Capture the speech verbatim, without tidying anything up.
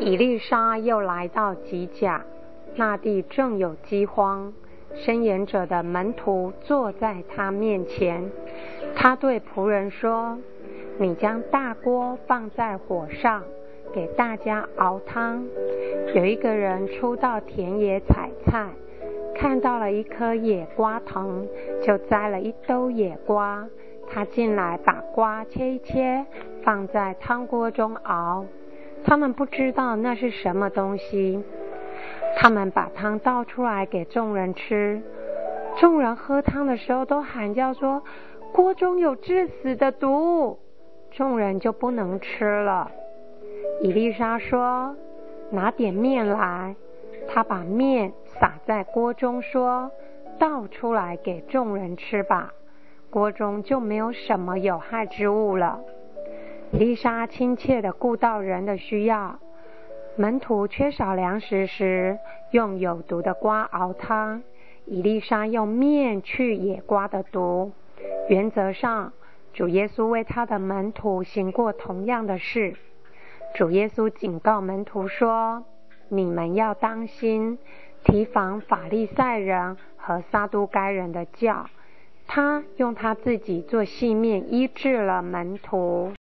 以利沙又来到吉甲，那地正有饥荒，申言者的门徒坐在他面前。他对仆人说：你将大锅放在火上，给大家熬汤。有一个人出到田野采菜，看到了一棵野瓜藤，就摘了一兜野瓜。他进来把瓜切一切，放在汤锅中熬。他们不知道那是什么东西。他们把汤倒出来给众人吃。众人喝汤的时候都喊叫说：锅中有致死的毒。众人就不能吃了。以利沙说：拿点面来。他把面撒在锅中说：倒出来给众人吃吧。锅中就没有什么有害之物了。以利沙亲切地顾到人的需要。门徒缺少粮食时，用有毒的瓜熬汤。以利沙用面去野瓜的毒。原则上，主耶稣为他的门徒行过同样的事。主耶稣警告门徒说：你们要当心，提防法利赛人和撒都该人的教。他用他自己做细面医治了门徒。